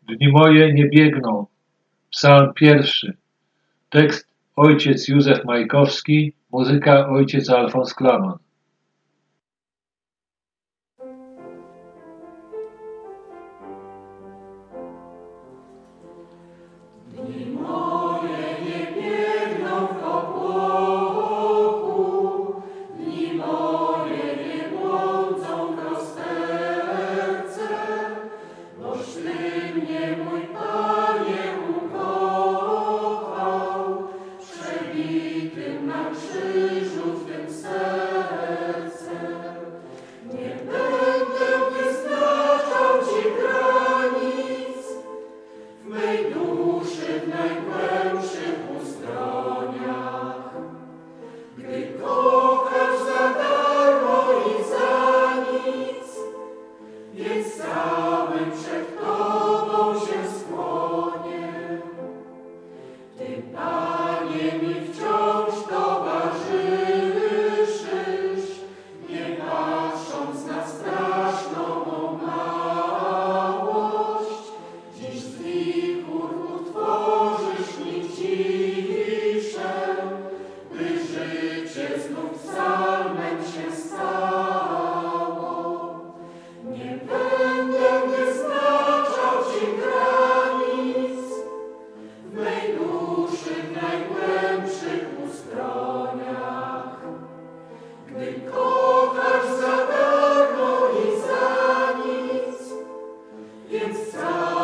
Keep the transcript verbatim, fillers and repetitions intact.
Dni moje nie biegną. Psalm pierwszy. Tekst ojciec Józef Majkowski, muzyka ojciec Alfons Klaman. Dni moje nie biegną w obłoku, dni moje nie błądzą w rozterce, boś Ty mnie, mój Panie, ukochał, przebitym na krzyżu w tym sercem. Nie będę wyznaczał Ci granic, w mej duszy, w najgłębszych ustroniach. Gdy kochasz za darmo i za nic, więc całym przed Tobą się skłonię. Ty, Panie, mi wciąż towarzyszysz, nie patrząc na straszną mą małość. Dziś z wichur utworzysz mi ciszę, by życie znów psalmem się stało. Nie będę wyznaczał Ci granic, w mej duszy, w najgłębszych ustroniach. Gdy kochasz za darmo i za nic, więc cały